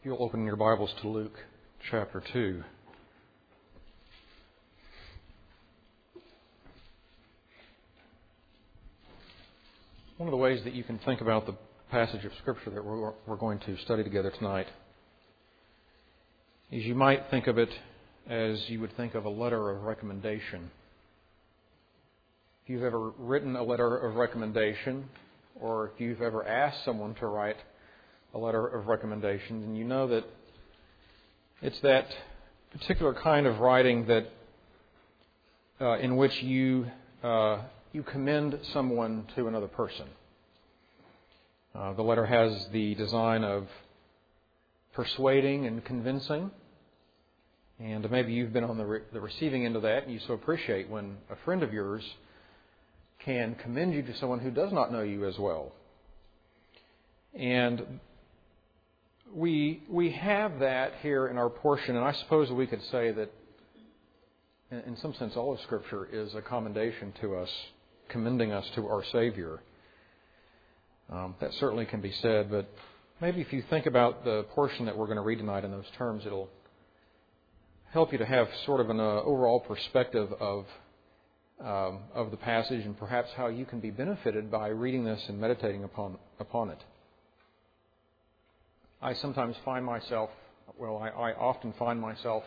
You'll open your Bibles to Luke chapter 2. One of the ways that you can think about the passage of Scripture that we're going to study together tonight is you might think of it as you would think of a letter of recommendation. If you've ever written a letter of recommendation, or if you've ever asked someone to write a letter of recommendation, then you know that it's that particular kind of writing that in which you commend someone to another person. The letter has the design of persuading and convincing, and maybe you've been on the receiving end of that, and you so appreciate when a friend of yours can commend you to someone who does not know you as well. And we have that here in our portion, and I suppose we could say that in some sense all of Scripture is a commendation to us, commending us to our Savior. That certainly can be said, but maybe if you think about the portion that we're going to read tonight in those terms, it'll help you to have sort of an overall perspective of the passage and perhaps how you can be benefited by reading this and meditating upon it. I sometimes find myself, I often find myself,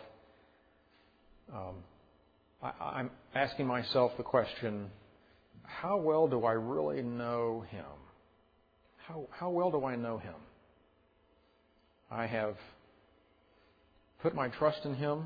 I'm asking myself the question, how well do I really know Him? How well do I know Him? I have put my trust in Him.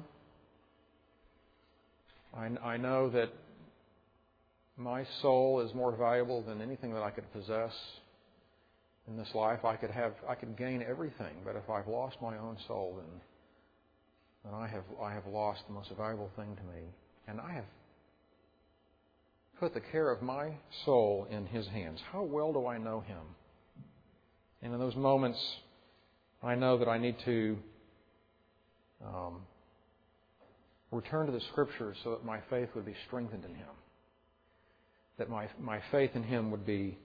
I know that my soul is more valuable than anything that I could possess in this life. I could gain everything, but if I've lost my own soul, then I have lost the most valuable thing to me. And I have put the care of my soul in His hands. How well do I know Him? And in those moments, I know that I need to return to the Scriptures so that my faith would be strengthened in Him. That my faith in Him would be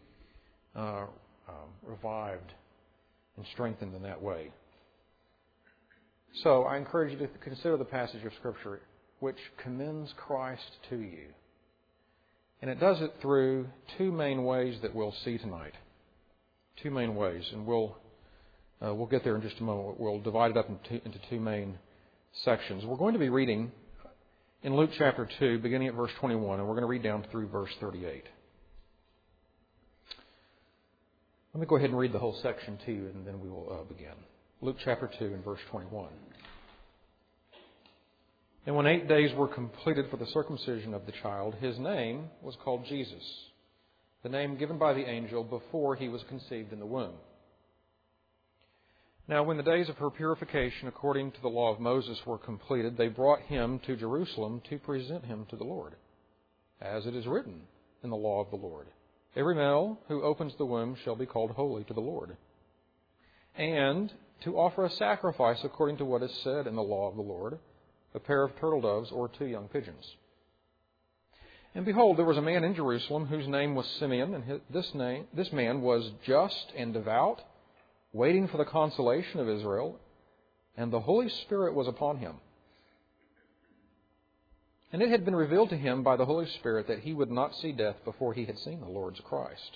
revived and strengthened in that way. So I encourage you to consider the passage of Scripture which commends Christ to you. And it does it through two main ways that we'll see tonight. Two main ways, and we'll get there in just a moment. We'll divide it up into two main sections. We're going to be reading in Luke chapter 2, beginning at verse 21, and we're going to read down through verse 38. Let me go ahead and read the whole section to you, and then we will begin. Luke chapter 2 and verse 21. And when 8 days were completed for the circumcision of the child, his name was called Jesus, the name given by the angel before he was conceived in the womb. Now when the days of her purification according to the law of Moses were completed, they brought him to Jerusalem to present him to the Lord, as it is written in the law of the Lord. Every male who opens the womb shall be called holy to the Lord. And to offer a sacrifice according to what is said in the law of the Lord, a pair of turtle doves or 2 young pigeons. And behold, there was a man in Jerusalem whose name was Simeon, and this man was just and devout, waiting for the consolation of Israel, and the Holy Spirit was upon him. And it had been revealed to him by the Holy Spirit that he would not see death before he had seen the Lord's Christ.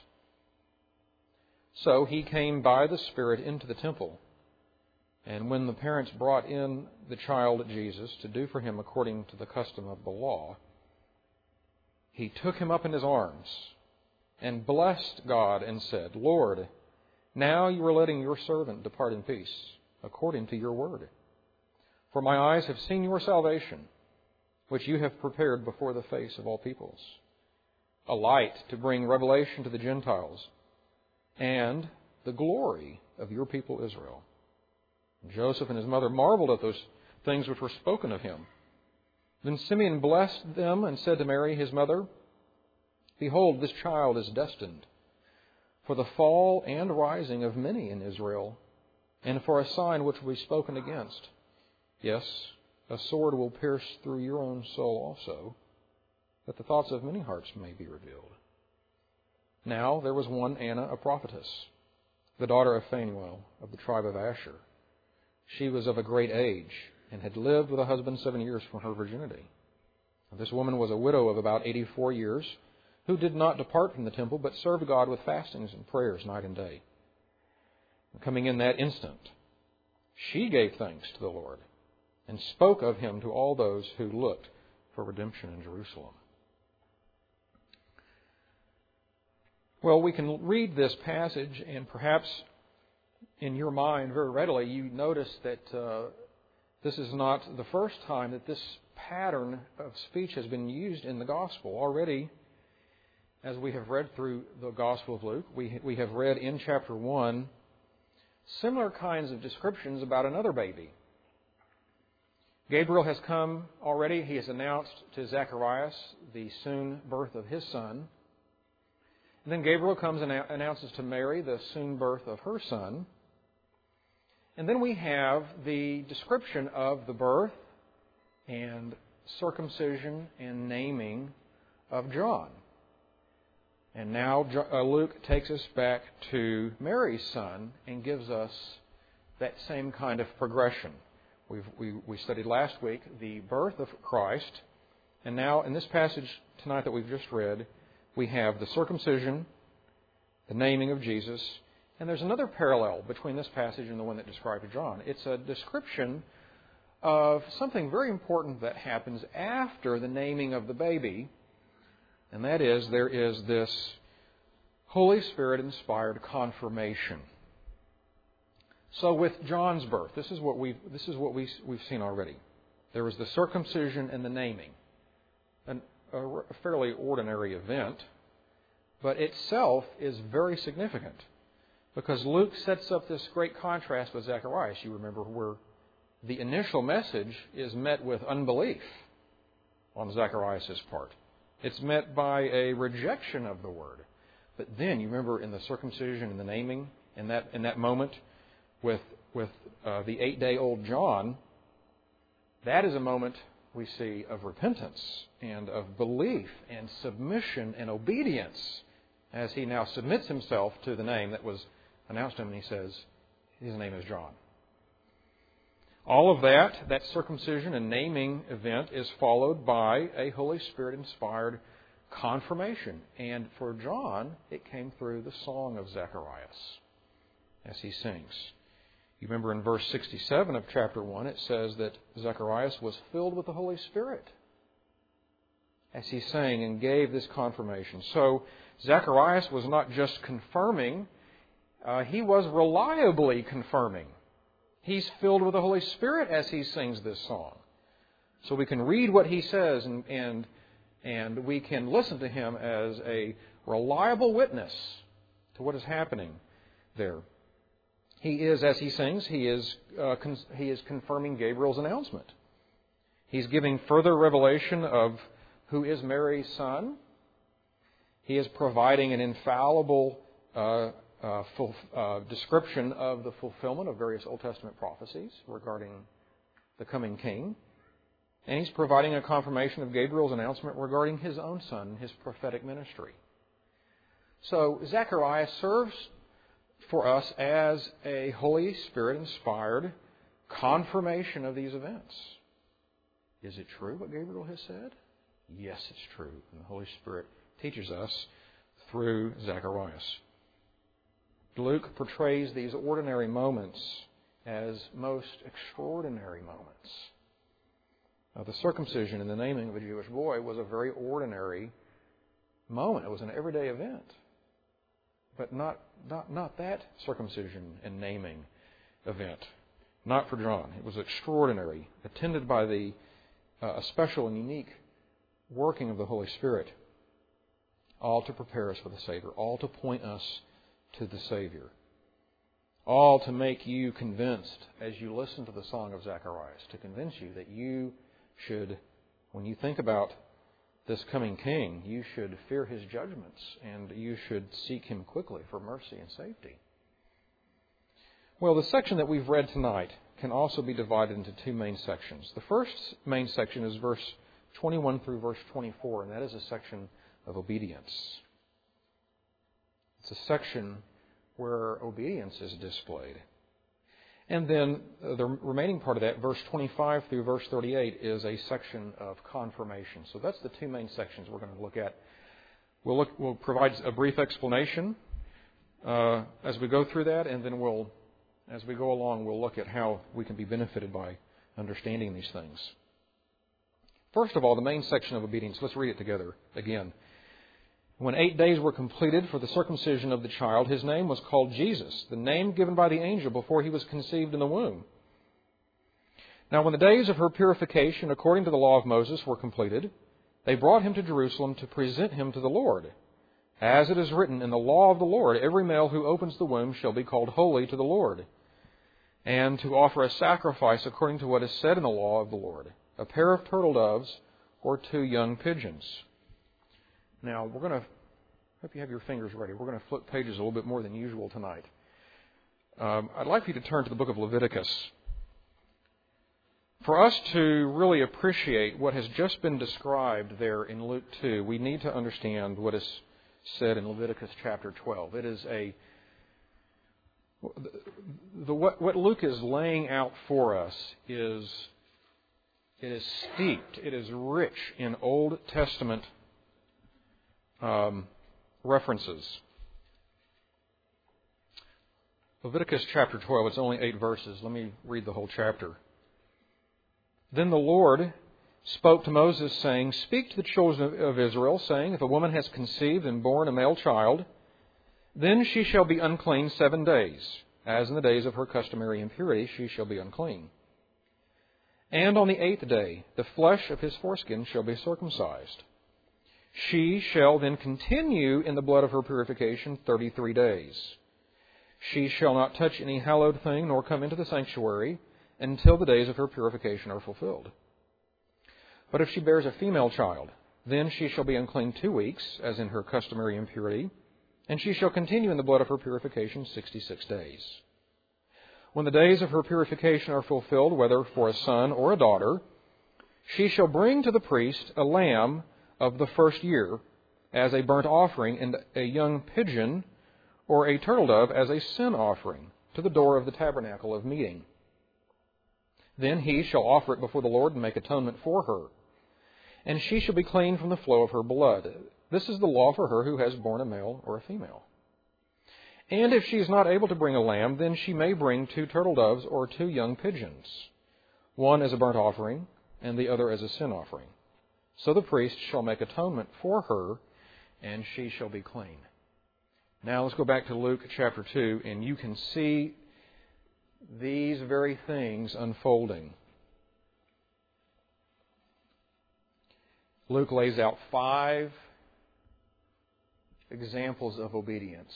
So he came by the Spirit into the temple. And when the parents brought in the child Jesus to do for him according to the custom of the law, he took him up in his arms and blessed God and said, Lord, now you are letting your servant depart in peace, according to your word. For my eyes have seen your salvation, which you have prepared before the face of all peoples, a light to bring revelation to the Gentiles, and the glory of your people Israel. Joseph and his mother marveled at those things which were spoken of him. Then Simeon blessed them and said to Mary, his mother, Behold, this child is destined for the fall and rising of many in Israel, and for a sign which will be spoken against. Yes, a sword will pierce through your own soul also, that the thoughts of many hearts may be revealed. Now there was one Anna, a prophetess, the daughter of Phanuel of the tribe of Asher. She was of a great age and had lived with a husband 7 years from her virginity. This woman was a widow of about 84 years, who did not depart from the temple, but served God with fastings and prayers night and day. And coming in that instant, she gave thanks to the Lord and spoke of him to all those who looked for redemption in Jerusalem. Well, we can read this passage, and perhaps in your mind very readily you notice that this is not the first time that this pattern of speech has been used in the Gospel. Already, as we have read through the Gospel of Luke, we have read in chapter 1 similar kinds of descriptions about another baby. Gabriel has come already. He has announced to Zacharias the soon birth of his son. And then Gabriel comes and announces to Mary the soon birth of her son. And then we have the description of the birth and circumcision and naming of John. And now Luke takes us back to Mary's son and gives us that same kind of progression. We studied last week the birth of Christ, and now in this passage tonight that we've just read, we have the circumcision, the naming of Jesus, and there's another parallel between this passage and the one that described John. It's a description of something very important that happens after the naming of the baby, and that is there is this Holy Spirit-inspired confirmation. So with John's birth, this is what we've seen already. There was the circumcision and the naming, a fairly ordinary event, but itself is very significant because Luke sets up this great contrast with Zacharias. You remember where the initial message is met with unbelief on Zacharias' part. It's met by a rejection of the word. But then, you remember in the circumcision and the naming, in that moment with the 8-day-old John, that is a moment we see of repentance and of belief and submission and obedience as he now submits himself to the name that was announced to him, and he says, his name is John. All of that circumcision and naming event is followed by a Holy Spirit-inspired confirmation. And for John, it came through the song of Zacharias as he sings. You remember in verse 67 of chapter 1, it says that Zacharias was filled with the Holy Spirit as he sang and gave this confirmation. So Zacharias was not just confirming, he was reliably confirming. He's filled with the Holy Spirit as he sings this song. So we can read what he says and we can listen to him as a reliable witness to what is happening there. He is, as he sings, he is confirming Gabriel's announcement. He's giving further revelation of who is Mary's son. He is providing an infallible description of the fulfillment of various Old Testament prophecies regarding the coming king. And he's providing a confirmation of Gabriel's announcement regarding his own son, his prophetic ministry. So Zacharias serves for us as a Holy Spirit-inspired confirmation of these events. Is it true what Gabriel has said? Yes, it's true. And the Holy Spirit teaches us through Zacharias. Luke portrays these ordinary moments as most extraordinary moments. The circumcision and the naming of a Jewish boy was a very ordinary moment. It was an everyday event. But not that circumcision and naming event. Not for John. It was extraordinary, attended by a special and unique working of the Holy Spirit, all to prepare us for the Savior, all to point us to the Savior, all to make you convinced as you listen to the song of Zacharias, to convince you that you should, when you think about this coming king, you should fear his judgments and you should seek him quickly for mercy and safety. Well, the section that we've read tonight can also be divided into two main sections. The first main section is verse 21 through verse 24, and that is a section of obedience. It's a section where obedience is displayed. And then the remaining part of that, verse 25 through verse 38, is a section of confirmation. So that's the two main sections we're going to look at. We'll provide a brief explanation as we go through that, and then as we go along, we'll look at how we can be benefited by understanding these things. First of all, the main section of obedience. Let's read it together again. When 8 days were completed for the circumcision of the child, his name was called Jesus, the name given by the angel before he was conceived in the womb. Now when the days of her purification according to the law of Moses were completed, they brought him to Jerusalem to present him to the Lord. As it is written in the law of the Lord, every male who opens the womb shall be called holy to the Lord, and to offer a sacrifice according to what is said in the law of the Lord, a pair of turtle doves or 2 young pigeons. Now, we're going to, hope you have your fingers ready, we're going to flip pages a little bit more than usual tonight. I'd like you to turn to the book of Leviticus. For us to really appreciate what has just been described there in Luke 2, we need to understand what is said in Leviticus chapter 12. It is what Luke is laying out for us is steeped, it is rich in Old Testament references. Leviticus chapter 12, it's only 8 verses. Let me read the whole chapter. Then the Lord spoke to Moses, saying, Speak to the children of Israel, saying, If a woman has conceived and borne a male child, then she shall be unclean 7 days. As in the days of her customary impurity, she shall be unclean. And on the 8th day, the flesh of his foreskin shall be circumcised. She shall then continue in the blood of her purification 33 days. She shall not touch any hallowed thing, nor come into the sanctuary, until the days of her purification are fulfilled. But if she bears a female child, then she shall be unclean 2 weeks, as in her customary impurity, and she shall continue in the blood of her purification 66 days. When the days of her purification are fulfilled, whether for a son or a daughter, she shall bring to the priest a lamb of the first year as a burnt offering, and a young pigeon or a turtle dove as a sin offering to the door of the tabernacle of meeting. Then he shall offer it before the Lord and make atonement for her. And she shall be clean from the flow of her blood. This is the law for her who has borne a male or a female. And if she is not able to bring a lamb, then she may bring 2 turtle doves or 2 young pigeons, one as a burnt offering and the other as a sin offering. So the priest shall make atonement for her, and she shall be clean. Now let's go back to Luke chapter 2, and you can see these very things unfolding. Luke lays out 5 examples of obedience.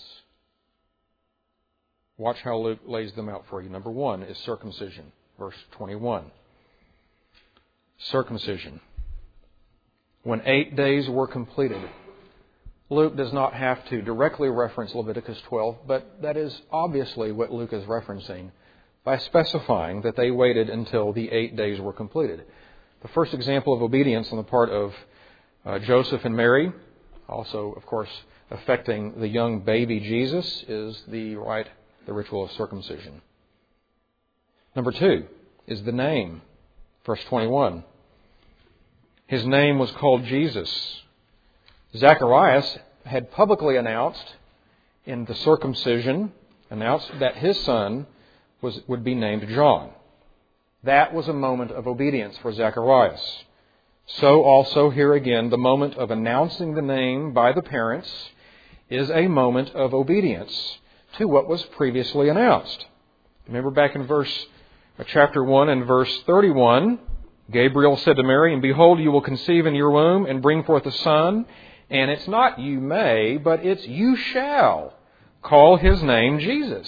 Watch how Luke lays them out for you. Number 1 is circumcision, verse 21. Circumcision. When 8 days were completed. Luke does not have to directly reference Leviticus 12, but that is obviously what Luke is referencing by specifying that they waited until the 8 days were completed. The first example of obedience on the part of Joseph and Mary, also, of course, affecting the young baby Jesus, is the ritual of circumcision. Number 2 is the name, verse 21. His name was called Jesus. Zacharias had publicly announced in the circumcision, announced that his son would be named John. That was a moment of obedience for Zacharias. So also here again, the moment of announcing the name by the parents is a moment of obedience to what was previously announced. Remember back in chapter 1 and verse 31, Gabriel said to Mary, And behold, you will conceive in your womb and bring forth a son, and it's not you may, but it's you shall call his name Jesus.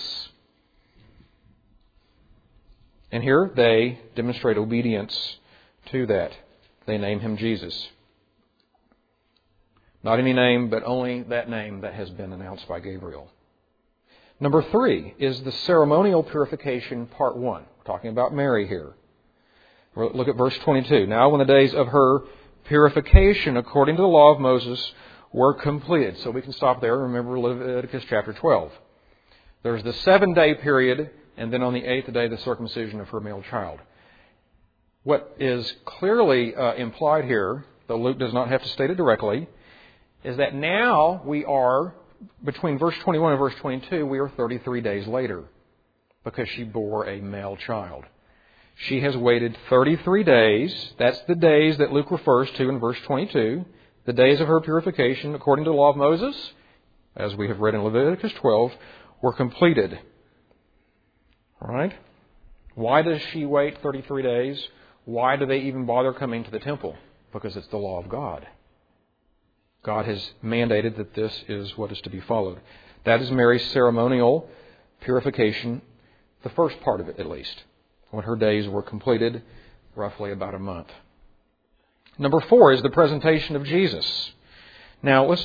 And here they demonstrate obedience to that. They name him Jesus. Not any name, but only that name that has been announced by Gabriel. Number 3 is the ceremonial purification, part 1. We're talking about Mary here. Look at verse 22. Now when the days of her purification according to the law of Moses were completed. So we can stop there and remember Leviticus chapter 12. There's the 7-day period and then on the 8th day the circumcision of her male child. What is clearly implied here, though Luke does not have to state it directly, is that now we are, between verse 21 and verse 22, we are 33 days later, because she bore a male child. She has waited 33 days. That's the days that Luke refers to in verse 22. The days of her purification, according to the law of Moses, as we have read in Leviticus 12, were completed. All right? Why does she wait 33 days? Why do they even bother coming to the temple? Because it's the law of God. God has mandated that this is what is to be followed. That is Mary's ceremonial purification, the first part of it at least, when her days were completed, roughly about a month. Number 4 is the presentation of Jesus. Now let's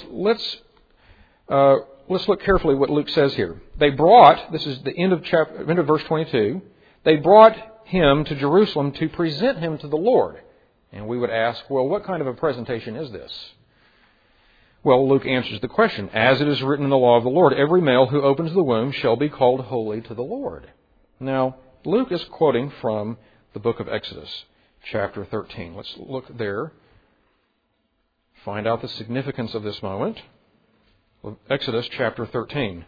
look carefully what Luke says here. They brought, this is the end of verse 22, they brought him to Jerusalem to present him to the Lord. And we would ask, well, what kind of a presentation is this? Well, Luke answers the question. As it is written in the law of the Lord, every male who opens the womb shall be called holy to the Lord. Now, Luke is quoting from the book of Exodus, chapter 13. Let's look there, find out the significance of this moment. Exodus chapter 13.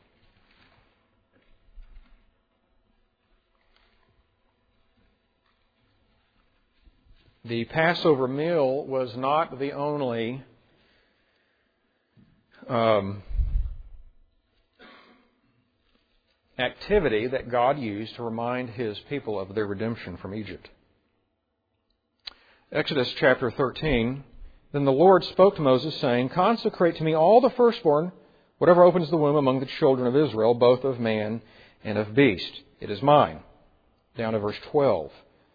The Passover meal was not the only activity that God used to remind His people of their redemption from Egypt. Exodus chapter 13, Then the Lord spoke to Moses, saying, Consecrate to me all the firstborn, whatever opens the womb among the children of Israel, both of man and of beast. It is mine. Down to verse 12.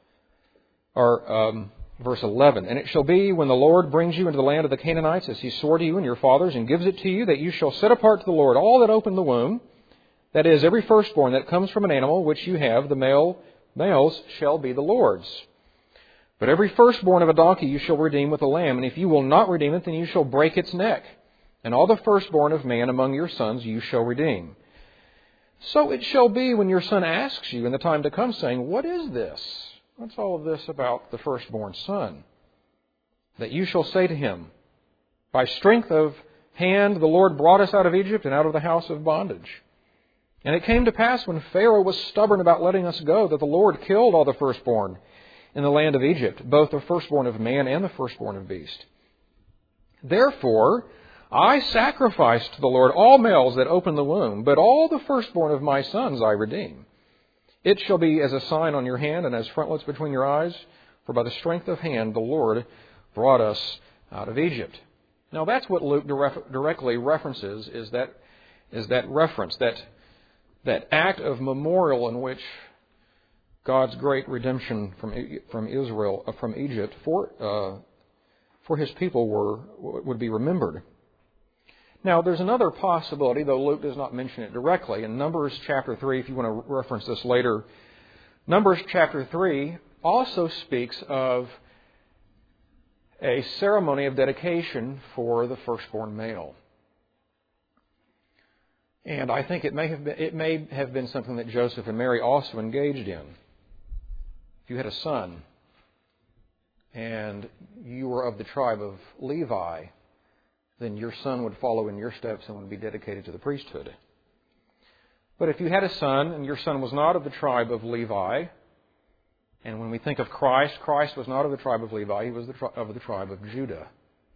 Or verse 11. And it shall be, when the Lord brings you into the land of the Canaanites, as He swore to you and your fathers, and gives it to you, that you shall set apart to the Lord all that open the womb, that is, every firstborn that comes from an animal which you have, the males shall be the Lord's. But every firstborn of a donkey you shall redeem with a lamb, and if you will not redeem it, then you shall break its neck. And all the firstborn of man among your sons you shall redeem. So it shall be when your son asks you in the time to come, saying, What is this? What's all of this about the firstborn son? That you shall say to him, By strength of hand the Lord brought us out of Egypt and out of the house of bondage. And it came to pass when Pharaoh was stubborn about letting us go, that the Lord killed all the firstborn in the land of Egypt, both the firstborn of man and the firstborn of beast. Therefore, I sacrifice to the Lord all males that open the womb, but all the firstborn of my sons I redeem. It shall be as a sign on your hand and as frontlets between your eyes, for by the strength of hand the Lord brought us out of Egypt. Now that's what Luke directly references, is that reference, that act of memorial in which God's great redemption from Israel, from Egypt, for His people would be remembered. Now, there's another possibility, though Luke does not mention it directly. In Numbers chapter 3, if you want to reference this later, Numbers chapter 3 also speaks of a ceremony of dedication for the firstborn male. And I think it may have been something that Joseph and Mary also engaged in. If you had a son and you were of the tribe of Levi, then your son would follow in your steps and would be dedicated to the priesthood. But if you had a son and your son was not of the tribe of Levi, and when we think of Christ, Christ was not of the tribe of Levi, He was of the tribe of Judah.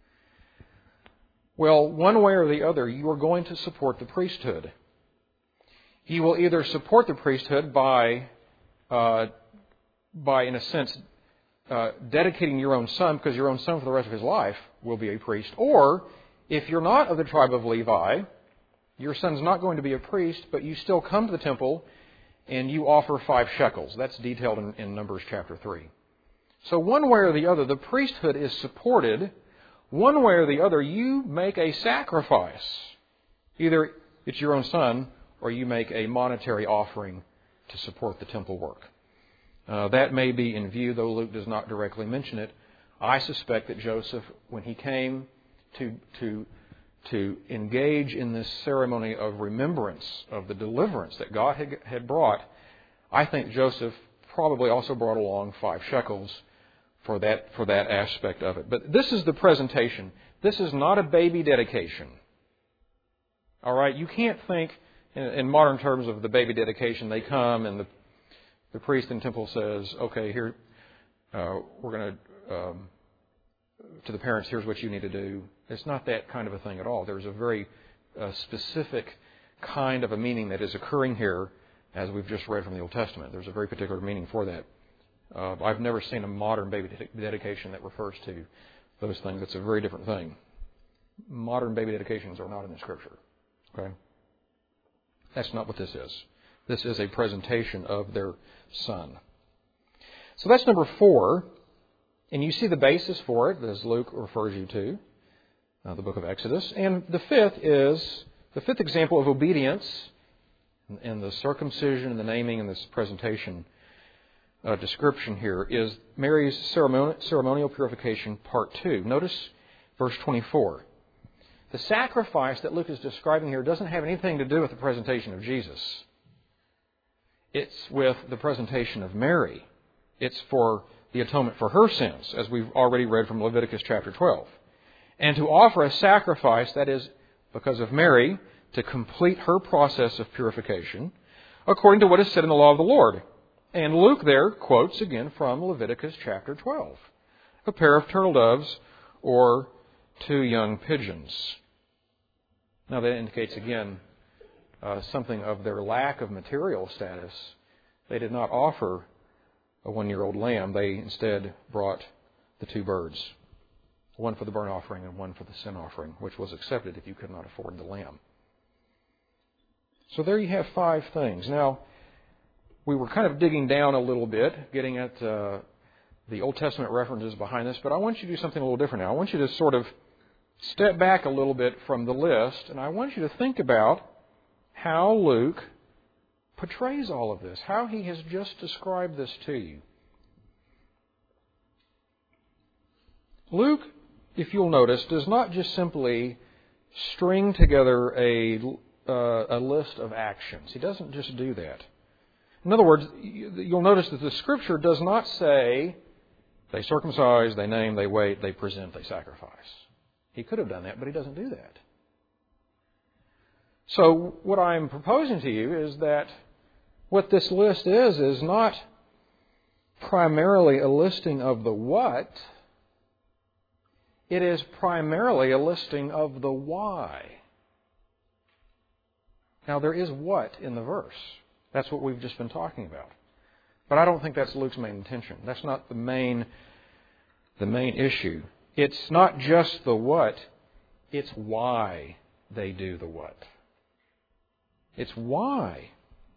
Well, one way or the other, you are going to support the priesthood. You will either support the priesthood by in a sense, dedicating your own son, because your own son for the rest of his life will be a priest. Or, if you're not of the tribe of Levi, your son's not going to be a priest, but you still come to the temple and you offer 5 shekels. That's detailed in Numbers chapter 3. So one way or the other, the priesthood is supported. One way or the other, you make a sacrifice. Either it's your own son, or you make a monetary offering to support the temple work. That may be in view, though Luke does not directly mention it. I suspect that Joseph, when he came to engage in this ceremony of remembrance of the deliverance that God had brought, I think Joseph probably also brought along 5 shekels for that aspect of it. But this is the presentation. This is not a baby dedication. All right? You can't think in modern terms of the baby dedication. They come and the priest in the temple says, okay, here, we're going to the parents, here's what you need to do. It's not that kind of a thing at all. There's a very specific kind of a meaning that is occurring here, as we've just read from the Old Testament. There's a very particular meaning for that. I've never seen a modern baby dedication that refers to those things. It's a very different thing. Modern baby dedications are not in the Scripture. Okay? That's not what this is. This is a presentation of their son. So that's number 4. And you see the basis for it, as Luke refers you to, the book of Exodus. And the fifth example of obedience in the circumcision and the naming and this presentation description here is Mary's ceremonial purification, part 2. Notice verse 24. The sacrifice that Luke is describing here doesn't have anything to do with the presentation of Jesus. It's with the presentation of Mary. It's for the atonement for her sins, as we've already read from Leviticus chapter 12. And to offer a sacrifice that is, because of Mary, to complete her process of purification, according to what is said in the law of the Lord. And Luke there quotes again from Leviticus chapter 12. A pair of turtle doves or 2 young pigeons. Now that indicates again something of their lack of material status. They did not offer a 1-year-old lamb. They instead brought the 2 birds. One for the burnt offering and one for the sin offering, which was accepted if you could not afford the lamb. So there you have 5 things. Now, we were kind of digging down a little bit, getting at the Old Testament references behind this, but I want you to do something a little different now. I want you to sort of step back a little bit from the list, and I want you to think about how Luke portrays all of this, how he has just described this to you. Luke, if you'll notice, does not just simply string together a list of actions. He doesn't just do that. In other words, you'll notice that the Scripture does not say they circumcise, they name, they wait, they present, they sacrifice. He could have done that, but he doesn't do that. So what I'm proposing to you is that what this list is not primarily a listing of the what. It is primarily a listing of the why. Now, there is what in the verse. That's what we've just been talking about. But I don't think that's Luke's main intention. That's not the main issue. It's not just the what, it's why they do the what. It's why.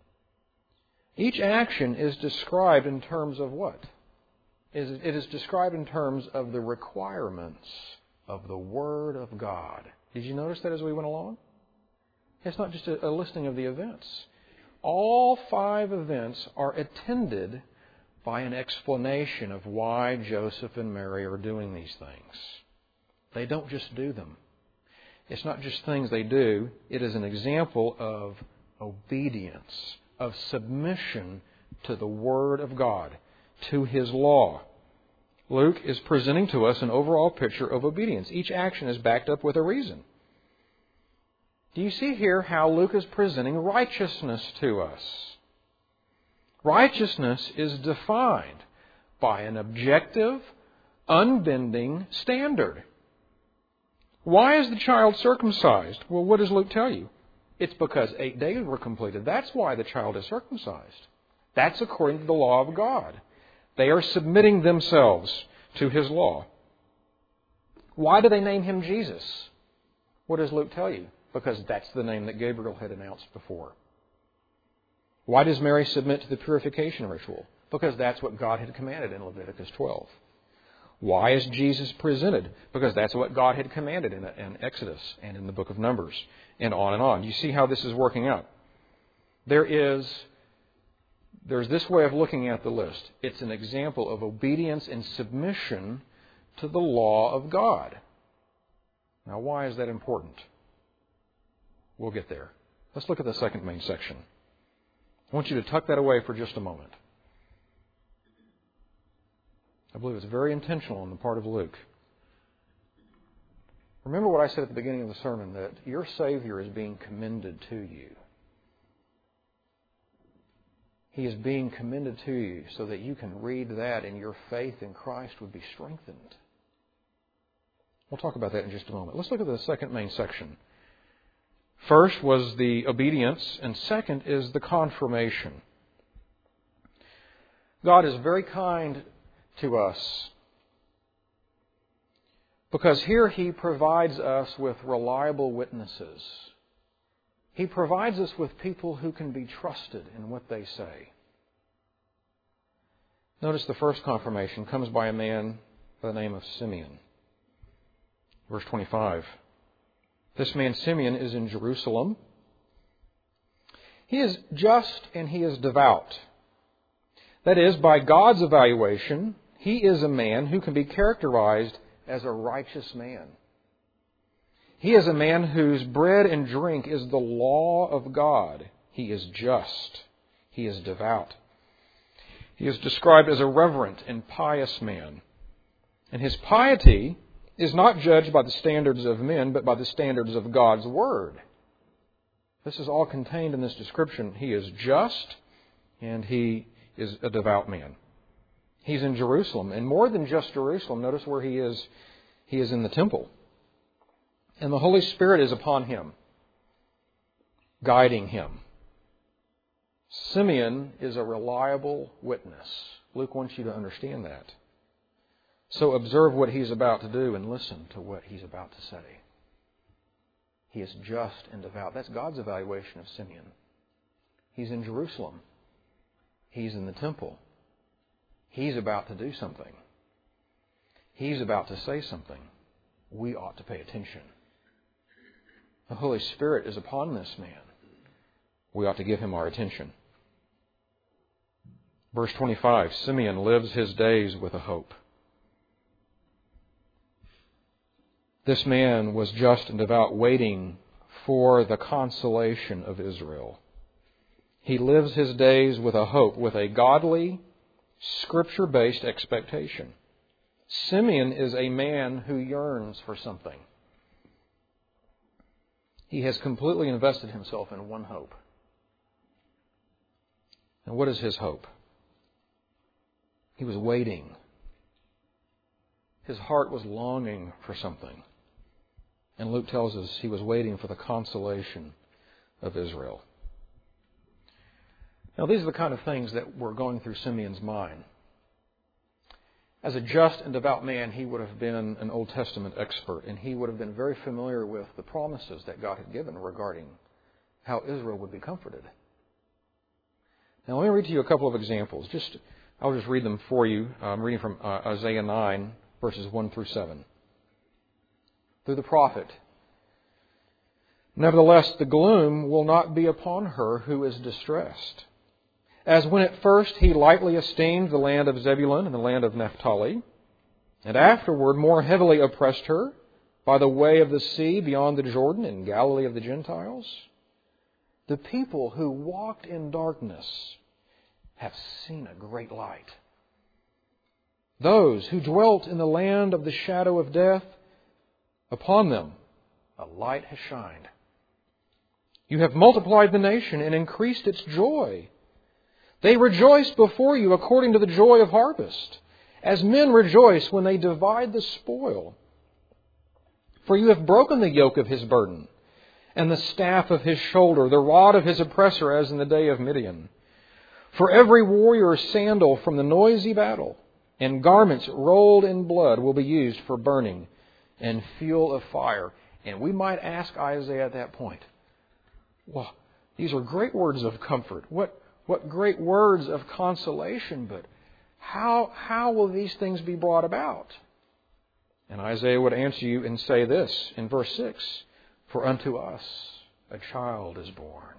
Each action is described in terms of what? It is described in terms of the requirements of the Word of God. Did you notice that as we went along? It's not just a listing of the events. All 5 events are attended by an explanation of why Joseph and Mary are doing these things. They don't just do them. It's not just things they do. It is an example of obedience, of submission to the Word of God, to His law. Luke is presenting to us an overall picture of obedience. Each action is backed up with a reason. Do you see here how Luke is presenting righteousness to us? Righteousness is defined by an objective, unbending standard. Why is the child circumcised? Well, what does Luke tell you? It's because 8 days were completed. That's why the child is circumcised. That's according to the law of God. They are submitting themselves to His law. Why do they name Him Jesus? What does Luke tell you? Because that's the name that Gabriel had announced before. Why does Mary submit to the purification ritual? Because that's what God had commanded in Leviticus 12. Why is Jesus presented? Because that's what God had commanded in Exodus and in the book of Numbers, and on and on. You see how this is working out. There's this way of looking at the list. It's an example of obedience and submission to the law of God. Now, why is that important? We'll get there. Let's look at the second main section. I want you to tuck that away for just a moment. I believe it's very intentional on the part of Luke. Remember what I said at the beginning of the sermon, that your Savior is being commended to you. He is being commended to you so that you can read that and your faith in Christ would be strengthened. We'll talk about that in just a moment. Let's look at the second main section. First was the obedience, and second is the confirmation. God is very kind to us because here He provides us with reliable witnesses. He provides us with people who can be trusted in what they say. Notice the first confirmation comes by a man by the name of Simeon. Verse 25. This man Simeon is in Jerusalem. He is just and he is devout. That is, by God's evaluation, he is a man who can be characterized as a righteous man. He is a man whose bread and drink is the law of God. He is just. He is devout. He is described as a reverent and pious man. And his piety is not judged by the standards of men, but by the standards of God's Word. This is all contained in this description. He is just and he is a devout man. He's in Jerusalem. And more than just Jerusalem, notice where he is. He is in the temple. And the Holy Spirit is upon him, guiding him. Simeon is a reliable witness. Luke wants you to understand that. So observe what he's about to do and listen to what he's about to say. He is just and devout. That's God's evaluation of Simeon. He's in Jerusalem. He's in the temple. He's about to do something. He's about to say something. We ought to pay attention. The Holy Spirit is upon this man. We ought to give him our attention. Verse 25, Simeon lives his days with a hope. This man was just and devout, waiting for the consolation of Israel. He lives his days with a hope, with a godly, Scripture-based expectation. Simeon is a man who yearns for something. He has completely invested himself in one hope. And what is his hope? He was waiting. His heart was longing for something. And Luke tells us he was waiting for the consolation of Israel. Now, these are the kind of things that were going through Simeon's mind. As a just and devout man, he would have been an Old Testament expert, and he would have been very familiar with the promises that God had given regarding how Israel would be comforted. Now, let me read to you a couple of examples. I'll just read them for you. I'm reading from Isaiah 9, verses 1 through 7. Through the prophet, nevertheless, the gloom will not be upon her who is distressed. As when at first he lightly esteemed the land of Zebulun and the land of Naphtali, and afterward more heavily oppressed her by the way of the sea beyond the Jordan in Galilee of the Gentiles, the people who walked in darkness have seen a great light. Those who dwelt in the land of the shadow of death, upon them a light has shined. You have multiplied the nation and increased its joy. They rejoice before you according to the joy of harvest, as men rejoice when they divide the spoil. For you have broken the yoke of his burden, and the staff of his shoulder, the rod of his oppressor, as in the day of Midian. For every warrior's sandal from the noisy battle, and garments rolled in blood will be used for burning and fuel of fire. And we might ask Isaiah at that point, well, these are great words of comfort. What great words of consolation, but how will these things be brought about? And Isaiah would answer you and say this in verse 6, for unto us a child is born.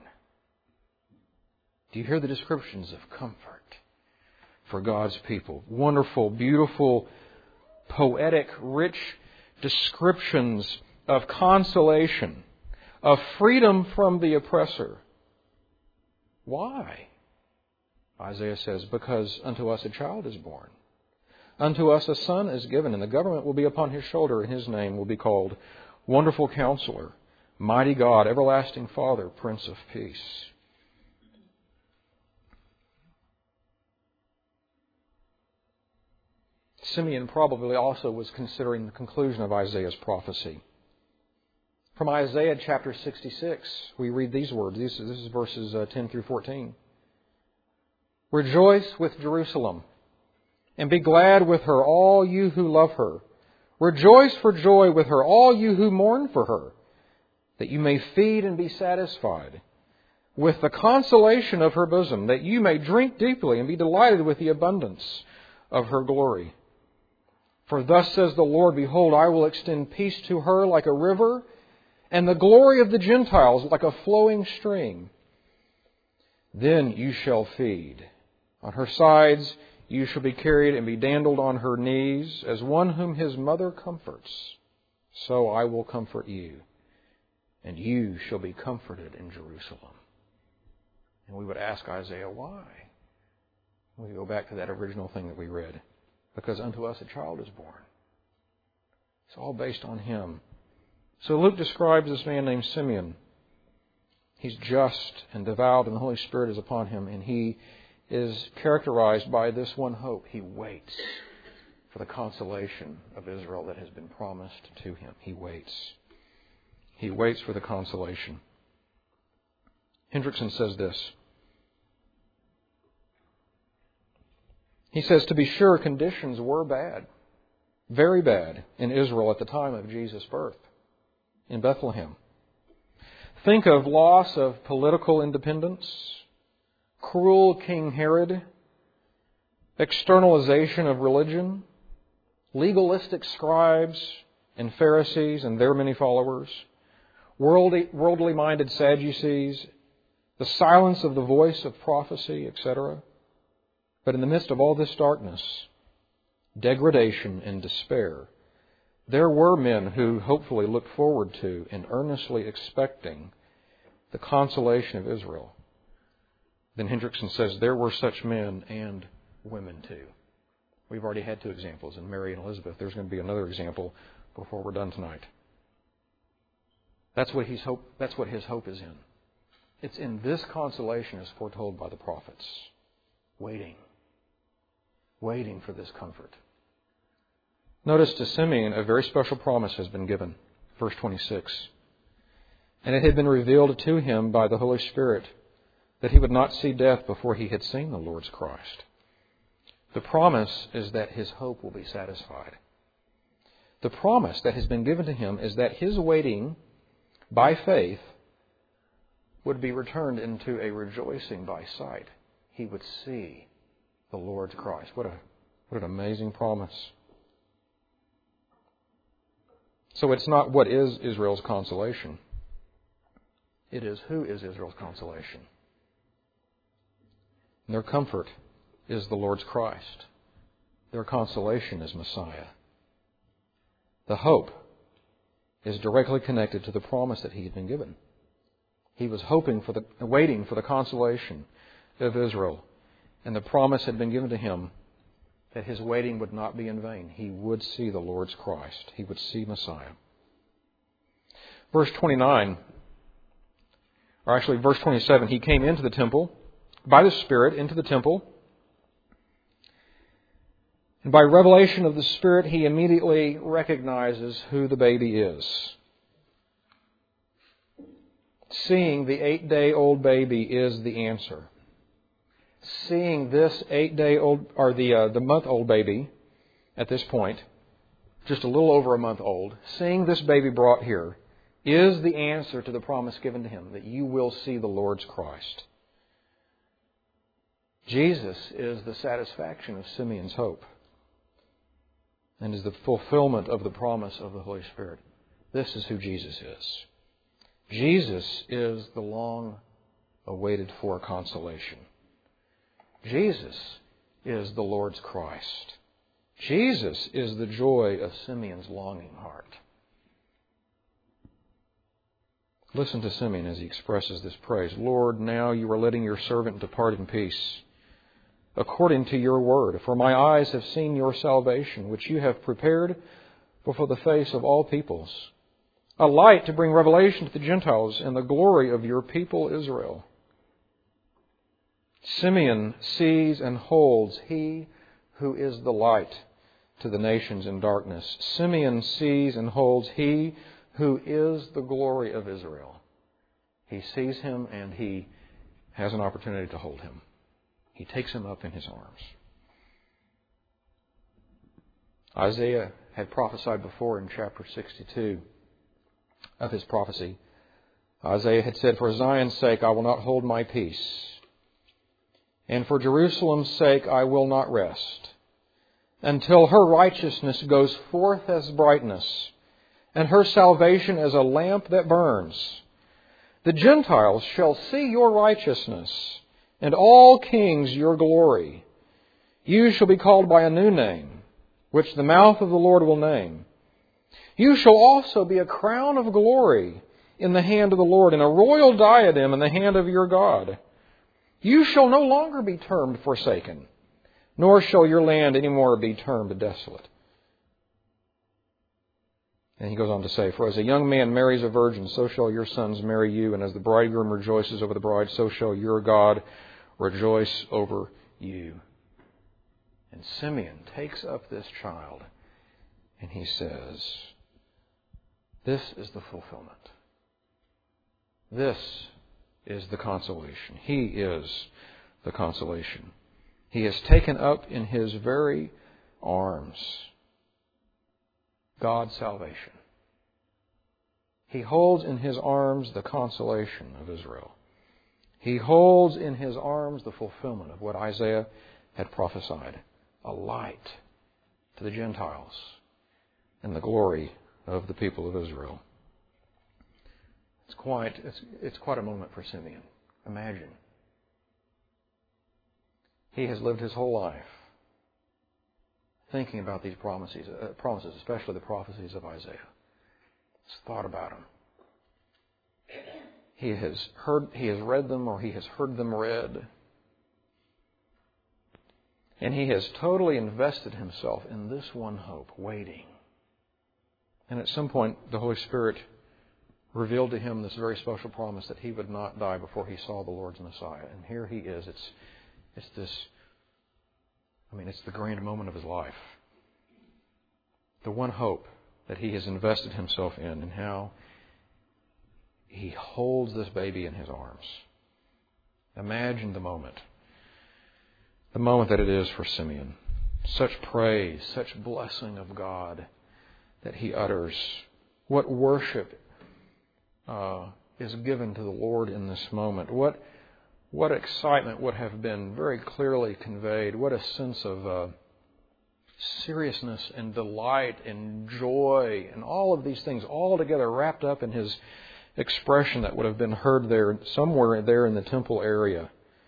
Do you hear the descriptions of comfort for God's people? Wonderful, beautiful, poetic, rich descriptions of consolation, of freedom from the oppressor. Why? Isaiah says, because unto us a child is born. Unto us a son is given, and the government will be upon his shoulder, and his name will be called Wonderful Counselor, Mighty God, Everlasting Father, Prince of Peace. Simeon probably also was considering the conclusion of Isaiah's prophecy. From Isaiah chapter 66, we read these words. This is verses 10 through 14. Rejoice with Jerusalem, and be glad with her, all you who love her. Rejoice for joy with her, all you who mourn for her, that you may feed and be satisfied with the consolation of her bosom, that you may drink deeply and be delighted with the abundance of her glory. For thus says the Lord, behold, I will extend peace to her like a river, and the glory of the Gentiles like a flowing stream. Then you shall feed. On her sides you shall be carried and be dandled on her knees, as one whom his mother comforts. So I will comfort you, and you shall be comforted in Jerusalem. And we would ask Isaiah, why? We go back to that original thing that we read. Because unto us a child is born. It's all based on him. So Luke describes this man named Simeon. He's just and devout, and the Holy Spirit is upon him, and he is characterized by this one hope. He waits for the consolation of Israel that has been promised to him. He waits. He waits for the consolation. Hendrickson says this. He says, to be sure, conditions were bad, very bad, in Israel at the time of Jesus' birth in Bethlehem. Think of loss of political independence, cruel King Herod, externalization of religion, legalistic scribes and Pharisees and their many followers, worldly-minded Sadducees, the silence of the voice of prophecy, etc. But in the midst of all this darkness, degradation and despair, there were men who hopefully looked forward to and earnestly expecting the consolation of Israel. Then Hendrickson says there were such men and women too. We've already had two examples in Mary and Elizabeth. There's going to be another example before we're done tonight. That's what his hope is in. It's in this consolation as foretold by the prophets. Waiting for this comfort. Notice to Simeon, a very special promise has been given. Verse 26. And it had been revealed to him by the Holy Spirit that he would not see death before he had seen the Lord's Christ. The promise is that his hope will be satisfied. The promise that has been given to him is that his waiting by faith would be returned into a rejoicing by sight. He would see the Lord's Christ. What an amazing promise. So it's not what is Israel's consolation. It is who is Israel's consolation. And their comfort is the Lord's Christ. Their consolation is Messiah. The hope is directly connected to the promise that he had been given. He was waiting for the consolation of Israel. And the promise had been given to him that his waiting would not be in vain. He would see the Lord's Christ. He would see Messiah. Verse 29, or actually verse 27, he came into the temple, by the Spirit, into the temple. And by revelation of the Spirit, he immediately recognizes who the baby is. Seeing the 8-day-old baby is the answer. Seeing this 8-day-old, or the month-old baby at this point, just a little over a month old, seeing this baby brought here is the answer to the promise given to him that you will see the Lord's Christ. Jesus is the satisfaction of Simeon's hope and is the fulfillment of the promise of the Holy Spirit. This is who Jesus is. Jesus is the long-awaited for consolation. Jesus is the Lord's Christ. Jesus is the joy of Simeon's longing heart. Listen to Simeon as he expresses this praise. Lord, now you are letting your servant depart in peace, according to your word. For my eyes have seen your salvation, which you have prepared before the face of all peoples, a light to bring revelation to the Gentiles and the glory of your people Israel. Simeon sees and holds He who is the light to the nations in darkness. Simeon sees and holds He who is the glory of Israel. He sees Him and he has an opportunity to hold Him. He takes Him up in His arms. Isaiah had prophesied before in chapter 62 of his prophecy. Isaiah had said, "For Zion's sake I will not hold my peace, and for Jerusalem's sake I will not rest, until her righteousness goes forth as brightness, and her salvation as a lamp that burns. The Gentiles shall see your righteousness, and all kings your glory. You shall be called by a new name, which the mouth of the Lord will name. You shall also be a crown of glory in the hand of the Lord, and a royal diadem in the hand of your God. You shall no longer be termed forsaken, nor shall your land any more be termed desolate." And he goes on to say, "For as a young man marries a virgin, so shall your sons marry you, and as the bridegroom rejoices over the bride, so shall your God rejoice over you." And Simeon takes up this child and he says, this is the fulfillment. This is the consolation. He is the consolation. He is taken up in His very arms. God's salvation. He holds in His arms the consolation of Israel. He holds in His arms the fulfillment of what Isaiah had prophesied. A light to the Gentiles and the glory of the people of Israel. It's quite a moment for Simeon. Imagine. He has lived his whole life thinking about these promises, especially the prophecies of Isaiah. He's thought about them. He has read them, or he has heard them read. And he has totally invested himself in this one hope, waiting. And at some point, the Holy Spirit revealed to him this very special promise that he would not die before he saw the Lord's Messiah. And here he is. It's the grand moment of his life. The one hope that he has invested himself in, and how he holds this baby in his arms. Imagine the moment that it is for Simeon. Such praise, such blessing of God that he utters. What worship is given to the Lord in this moment. What excitement would have been very clearly conveyed. What a sense of seriousness and delight and joy and all of these things all together wrapped up in his expression that would have been heard there, somewhere there in the temple area.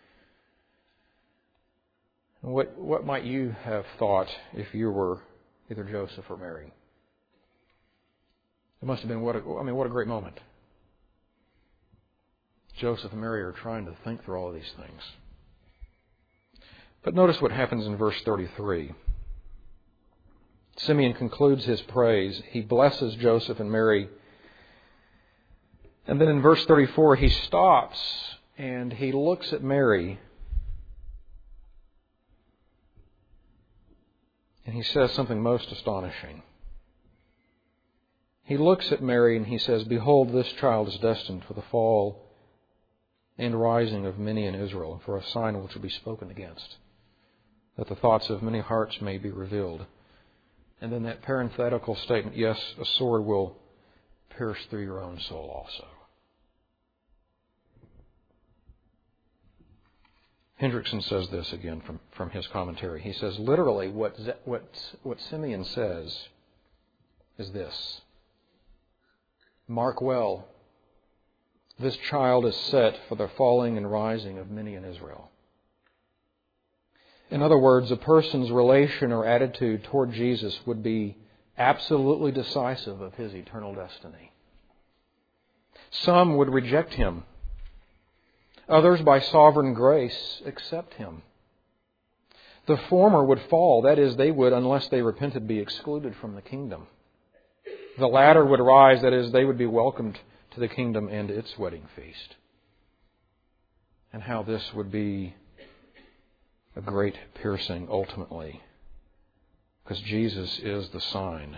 What might you have thought if you were either Joseph or Mary? It must have been what a great moment. Joseph and Mary are trying to think through all of these things. But notice what happens in verse 33. Simeon concludes his praise. He blesses Joseph and Mary. And then in verse 34, he stops and he looks at Mary. And he says something most astonishing. He looks at Mary and he says, "Behold, this child is destined for the fall and rising of many in Israel, for a sign which will be spoken against, that the thoughts of many hearts may be revealed." And then that parenthetical statement, "Yes, a sword will pierce through your own soul also." Hendrickson says this again from his commentary. He says, literally, what Simeon says is this: mark well, this child is set for the falling and rising of many in Israel. In other words, a person's relation or attitude toward Jesus would be absolutely decisive of his eternal destiny. Some would reject Him. Others, by sovereign grace, accept Him. The former would fall, that is, they would, unless they repented, be excluded from the kingdom. The latter would rise, that is, they would be welcomed to the kingdom and its wedding feast. And how this would be a great piercing ultimately, because Jesus is the sign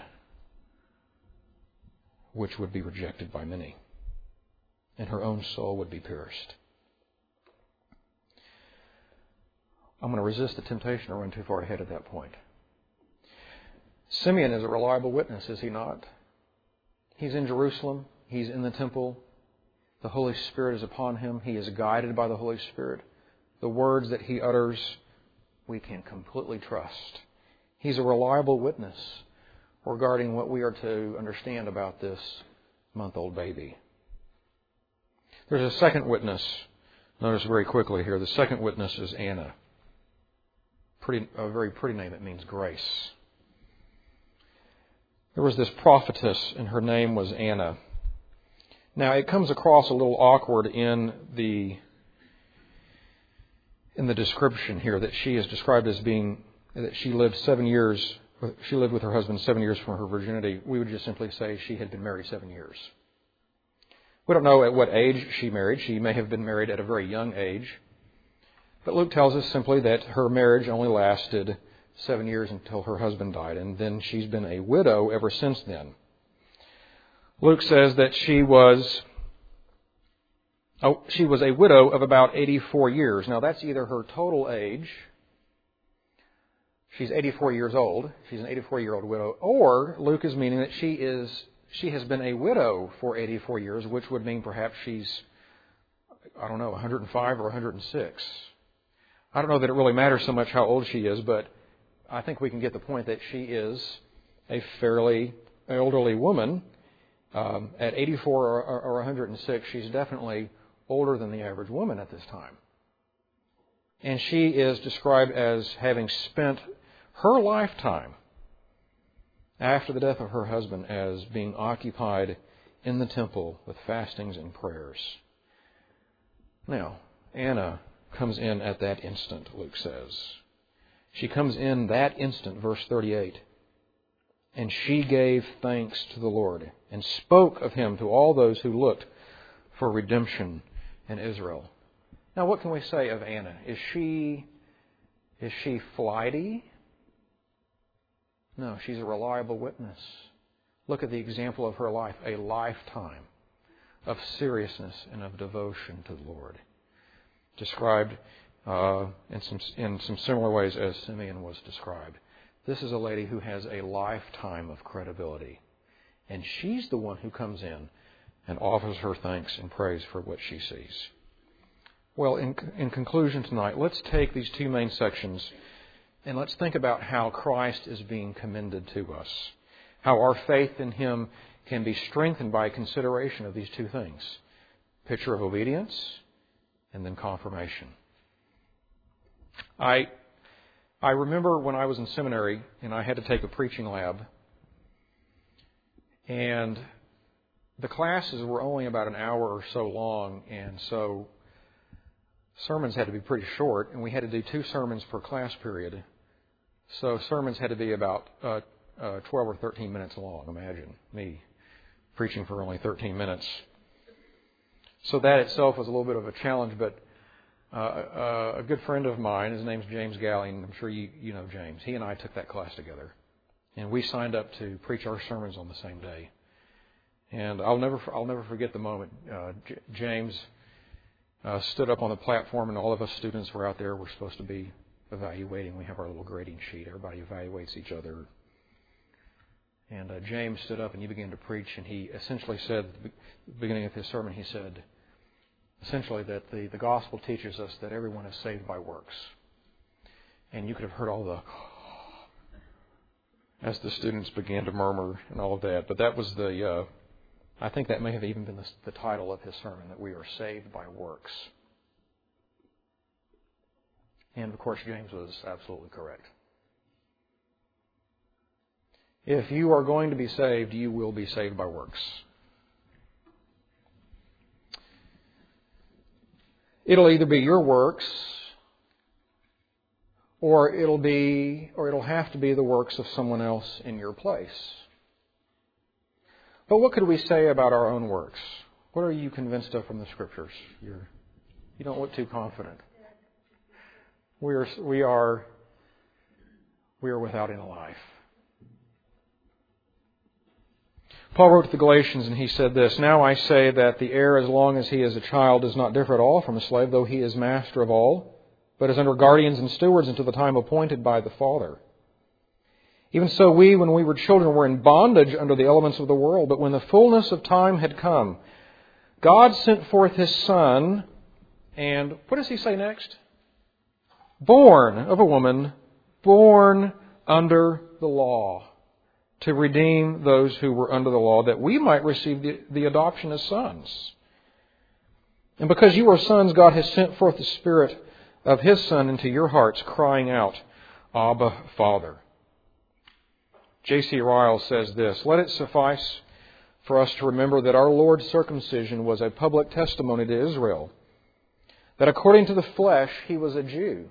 which would be rejected by many, and her own soul would be pierced. I'm going to resist the temptation to run too far ahead at that point. Simeon is a reliable witness, is he not? He's in Jerusalem. He's in the temple. The Holy Spirit is upon him. He is guided by the Holy Spirit. The words that he utters, we can completely trust. He's a reliable witness regarding what we are to understand about this month-old baby. There's a second witness. Notice very quickly here, the second witness is Anna. A very pretty name. It means grace. There was this prophetess, and her name was Anna. Now, it comes across a little awkward in the description here that she is described as being, that she lived with her husband 7 years from her virginity. We would just simply say she had been married 7 years. We don't know at what age she married. She may have been married at a very young age. But Luke tells us simply that her marriage only lasted 7 years until her husband died, and then she's been a widow ever since then. Luke says that she was a widow of about 84 years. Now that's either her total age, she's 84 years old, she's an 84-year-old widow, or Luke is meaning that she has been a widow for 84 years, which would mean perhaps she's, 105 or 106. I don't know that it really matters so much how old she is, but I think we can get the point that she is a fairly elderly woman. At 84 or 106, she's definitely older than the average woman at this time. And she is described as having spent her lifetime after the death of her husband as being occupied in the temple with fastings and prayers. Now, Anna comes in at that instant, Luke says. She comes in that instant, verse 38. And she gave thanks to the Lord and spoke of Him to all those who looked for redemption in Israel. Now, what can we say of Anna? Is she flighty? No, she's a reliable witness. Look at the example of her life, a lifetime of seriousness and of devotion to the Lord. Described in some similar ways as Simeon was described. This is a lady who has a lifetime of credibility. And she's the one who comes in and offers her thanks and praise for what she sees. Well, in conclusion tonight, let's take these two main sections and let's think about how Christ is being commended to us. How our faith in Him can be strengthened by consideration of these two things. Picture of obedience and then confirmation. I remember when I was in seminary and I had to take a preaching lab, and the classes were only about an hour or so long, and so sermons had to be pretty short, and we had to do 2 sermons per class period. So sermons had to be about 12 or 13 minutes long. Imagine me preaching for only 13 minutes. So that itself was a little bit of a challenge, but a good friend of mine, his name's James Galling, I'm sure you know James. He and I took that class together. And we signed up to preach our sermons on the same day. And I'll never forget the moment. James stood up on the platform, and all of us students were out there. We're supposed to be evaluating. We have our little grading sheet. Everybody evaluates each other. And James stood up and he began to preach, and he essentially said, at the beginning of his sermon, he said, essentially that the gospel teaches us that everyone is saved by works. And you could have heard all the, as the students began to murmur and all of that. But that was I think that may have even been the title of his sermon, that we are saved by works. And of course, James was absolutely correct. If you are going to be saved, you will be saved by works. It'll either be your works or it'll have to be the works of someone else in your place. But what could we say about our own works? What are you convinced of from the Scriptures? You don't look too confident. We are without any life. Paul wrote to the Galatians and he said this, "Now I say that the heir, as long as he is a child, does not differ at all from a slave, though he is master of all, but is under guardians and stewards until the time appointed by the Father. Even so we, when we were children, were in bondage under the elements of the world. But when the fullness of time had come, God sent forth His Son, and what does He say next? Born of a woman, born under the law, to redeem those who were under the law, that we might receive the adoption as sons. And because you are sons, God has sent forth the Spirit of His Son into your hearts, crying out, Abba, Father." J.C. Ryle says this, "Let it suffice for us to remember that our Lord's circumcision was a public testimony to Israel, that according to the flesh He was a Jew.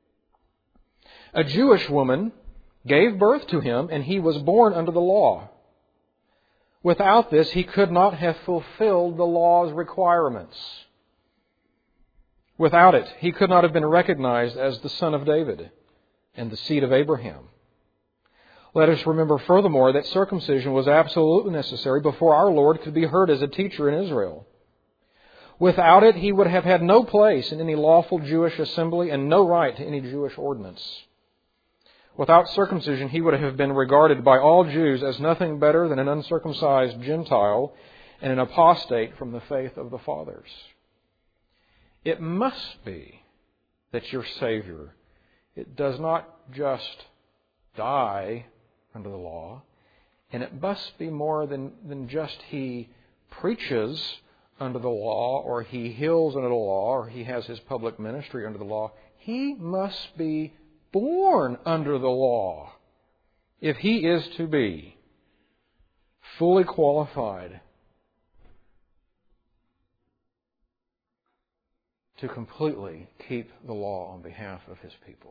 A Jewish woman gave birth to Him, and He was born under the law. Without this, He could not have fulfilled the law's requirements. Without it, He could not have been recognized as the Son of David and the seed of Abraham. Let us remember furthermore that circumcision was absolutely necessary before our Lord could be heard as a teacher in Israel. Without it, He would have had no place in any lawful Jewish assembly and no right to any Jewish ordinance. Without circumcision, He would have been regarded by all Jews as nothing better than an uncircumcised Gentile and an apostate from the faith of the fathers. It must be that your Savior, it does not just die under the law, and it must be more than just He preaches under the law, or He heals under the law, or He has His public ministry under the law. He must be born under the law if He is to be fully qualified to completely keep the law on behalf of His people.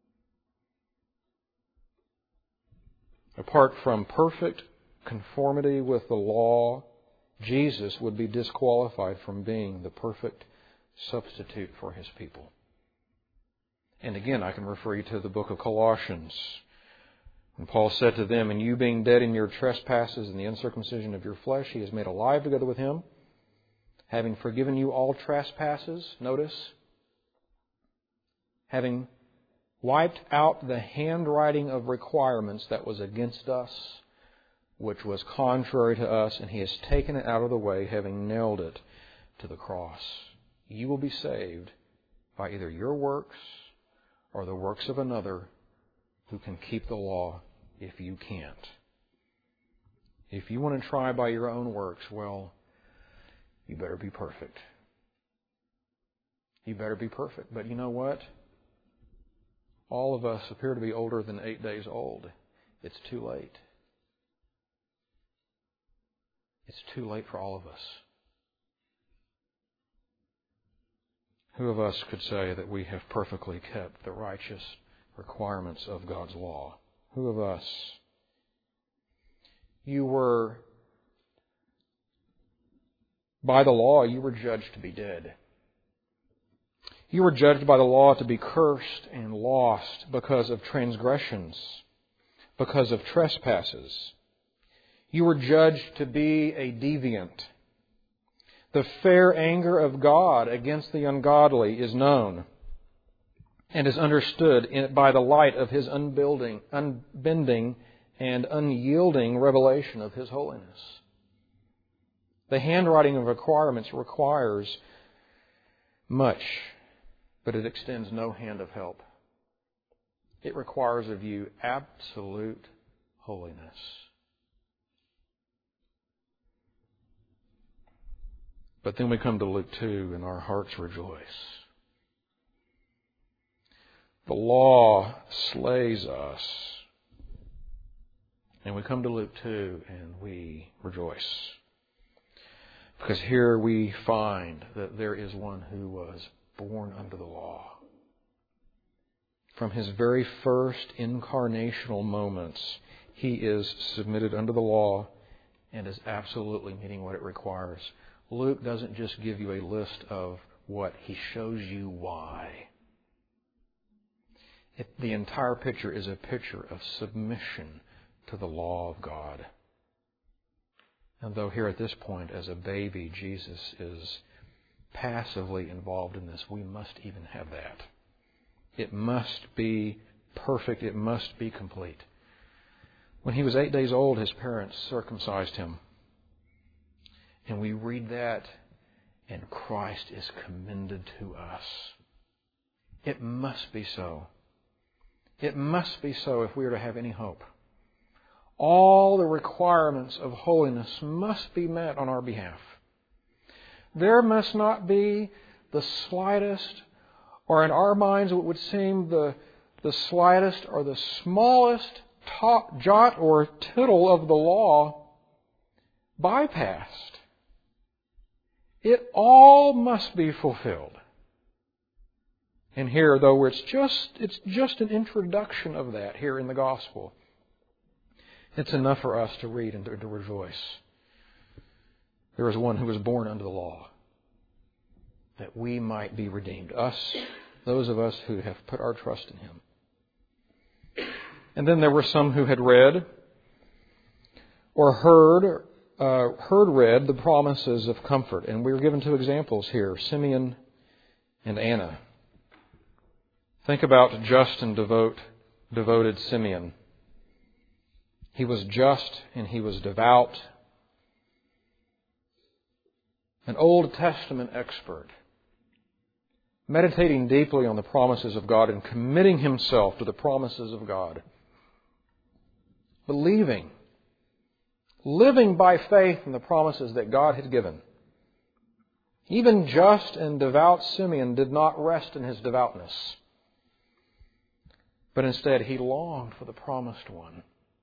Apart from perfect conformity with the law, Jesus would be disqualified from being the perfect substitute for His people. And again, I can refer you to the book of Colossians. And Paul said to them, "And you being dead in your trespasses and the uncircumcision of your flesh, He has made alive together with Him, having forgiven you all trespasses," notice, having wiped out the handwriting of requirements that was against us, which was contrary to us, and He has taken it out of the way, having nailed it to the cross. You will be saved by either your works or the works of another who can keep the law if you can't. If you want to try by your own works, well, you better be perfect. You better be perfect. But you know what? All of us appear to be older than 8 days old. It's too late. It's too late for all of us. Who of us could say that we have perfectly kept the righteous requirements of God's law? Who of us? By the law, you were judged to be dead. You were judged by the law to be cursed and lost because of transgressions, because of trespasses. You were judged to be a deviant. The fair anger of God against the ungodly is known and is understood by the light of His unbending and unyielding revelation of His holiness. The handwriting of requirements requires much, but it extends no hand of help. It requires of you absolute holiness. But then we come to Luke 2 and our hearts rejoice. The law slays us. And we come to Luke 2 and we rejoice. Because here we find that there is one who was born under the law. From His very first incarnational moments, He is submitted under the law and is absolutely meeting what it requires. Luke doesn't just give you a list of what, he shows you why. The entire picture is a picture of submission to the law of God. And though here at this point, as a baby, Jesus is passively involved in this, we must even have that. It must be perfect. It must be complete. When he was 8 days old, his parents circumcised him. And we read that, and Christ is commended to us. It must be so. It must be so if we are to have any hope. All the requirements of holiness must be met on our behalf. There must not be the slightest, or in our minds it would seem the slightest or the smallest jot or tittle of the law bypassed. It all must be fulfilled. And here, though, it's just an introduction of that here in the gospel. It's enough for us to read and to rejoice. There is one who was born under the law, that we might be redeemed. Us, those of us who have put our trust in Him. And then there were some who had read or heard read the promises of comfort. And we were given two examples here, Simeon and Anna. Think about just and devoted Simeon. He was just and he was devout. An Old Testament expert, meditating deeply on the promises of God and committing himself to the promises of God. Believing, living by faith in the promises that God had given. Even just and devout Simeon did not rest in his devoutness, but instead he longed for the promised one.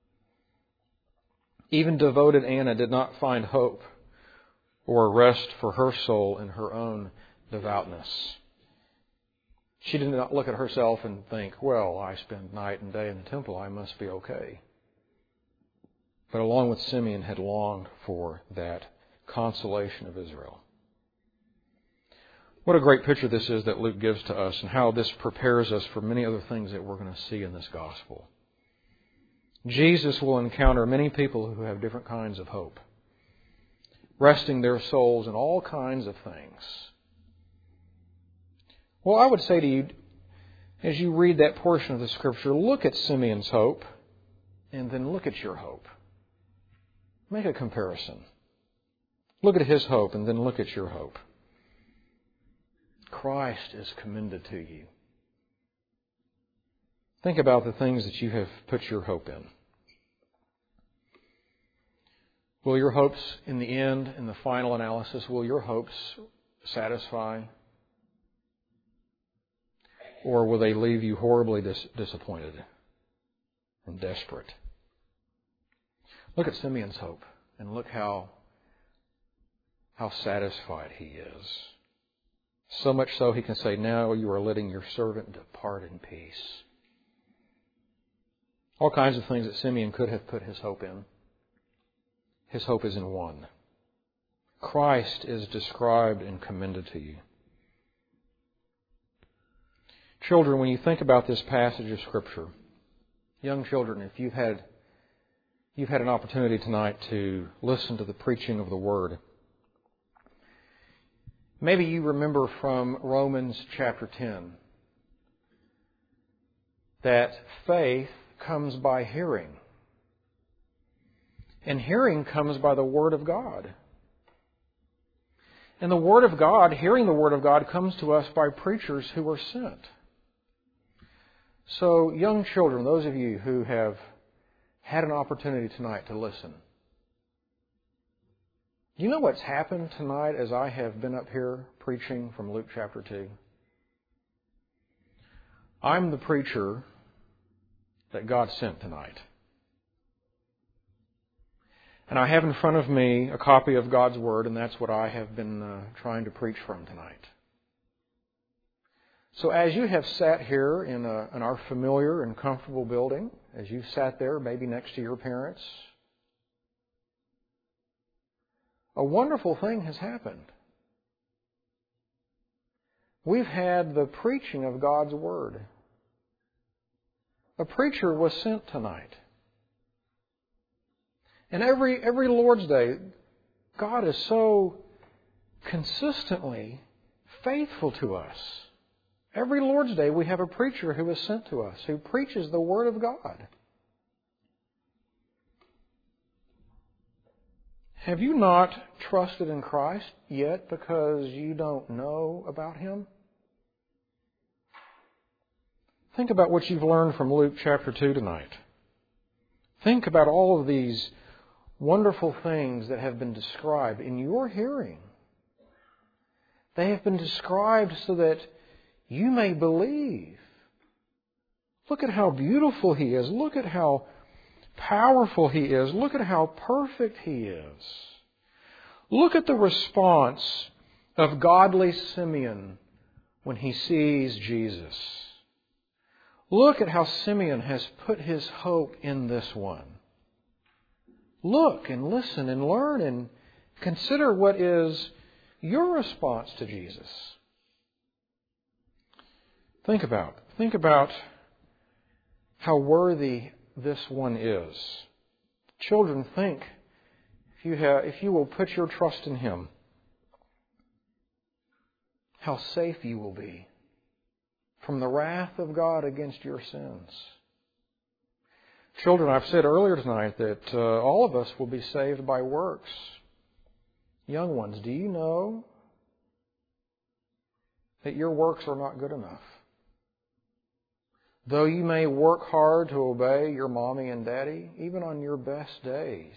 Even devoted Anna did not find hope or rest for her soul in her own devoutness. She did not look at herself and think, well, I spend night and day in the temple, I must be okay. But along with Simeon had longed for that consolation of Israel. What a great picture this is that Luke gives to us, and how this prepares us for many other things that we're going to see in this gospel. Jesus will encounter many people who have different kinds of hope, resting their souls in all kinds of things. Well, I would say to you, as you read that portion of the Scripture, look at Simeon's hope, and then look at your hope. Make a comparison. Look at his hope, and then look at your hope. Christ is commended to you. Think about the things that you have put your hope in. Will your hopes in the end, in the final analysis, will your hopes satisfy? Or will they leave you horribly disappointed and desperate? Look at Simeon's hope and look how satisfied he is. So much so he can say, now you are letting your servant depart in peace. All kinds of things that Simeon could have put his hope in. His hope is in one. Christ is described and commended to you. Children, when you think about this passage of Scripture, young children, if you've had an opportunity tonight to listen to the preaching of the Word, maybe you remember from Romans chapter 10 that faith comes by hearing. And hearing comes by the Word of God. And the Word of God, hearing the Word of God, comes to us by preachers who are sent. So, young children, those of you who have had an opportunity tonight to listen, do you know what's happened tonight as I have been up here preaching from Luke chapter 2? I'm the preacher that God sent tonight. And I have in front of me a copy of God's Word, and that's what I have been trying to preach from tonight. So as you have sat here in our familiar and comfortable building, as you sat there maybe next to your parents, a wonderful thing has happened. We've had the preaching of God's Word. A preacher was sent tonight. And every Lord's Day, God is so consistently faithful to us. Every Lord's Day we have a preacher who is sent to us, who preaches the Word of God. Have you not trusted in Christ yet because you don't know about Him? Think about what you've learned from Luke chapter 2 tonight. Think about all of these wonderful things that have been described in your hearing. They have been described so that you may believe. Look at how beautiful He is. Look at how powerful He is. Look at how perfect He is. Look at the response of godly Simeon when he sees Jesus. Look at how Simeon has put his hope in this one. Look and listen and learn and consider what is your response to Jesus. Think about how worthy this one is. Children, think if you will put your trust in Him, how safe you will be from the wrath of God against your sins. Children, I've said earlier tonight that all of us will be saved by works. Young ones, do you know that your works are not good enough? Though you may work hard to obey your mommy and daddy, even on your best days,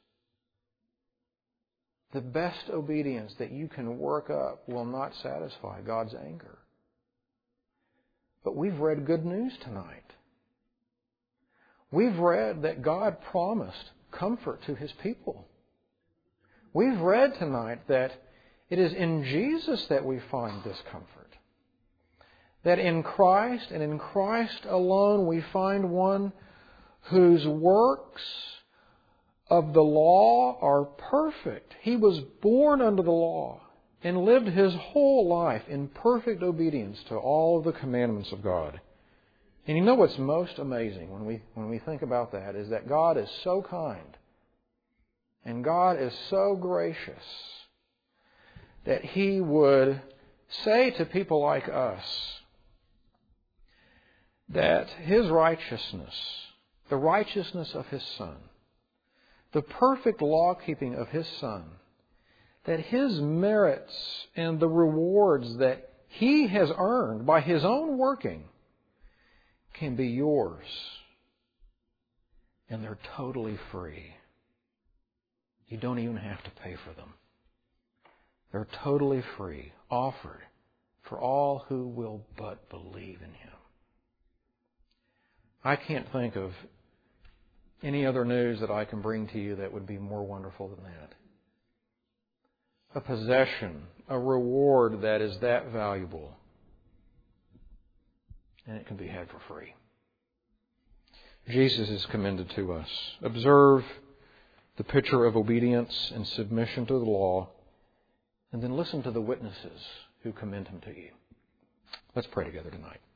the best obedience that you can work up will not satisfy God's anger. But we've read good news tonight. We've read that God promised comfort to His people. We've read tonight that it is in Jesus that we find this comfort. That in Christ and in Christ alone we find one whose works of the law are perfect. He was born under the law and lived His whole life in perfect obedience to all of the commandments of God. And you know what's most amazing when we think about that is that God is so kind and God is so gracious that He would say to people like us that His righteousness, the righteousness of His Son, the perfect law-keeping of His Son, that His merits and the rewards that He has earned by His own working can be yours. And they're totally free. You don't even have to pay for them. They're totally free, offered for all who will but believe in Him. I can't think of any other news that I can bring to you that would be more wonderful than that. A possession, a reward that is that valuable, and it can be had for free. Jesus is commended to us. Observe the picture of obedience and submission to the law, and then listen to the witnesses who commend Him to you. Let's pray together tonight.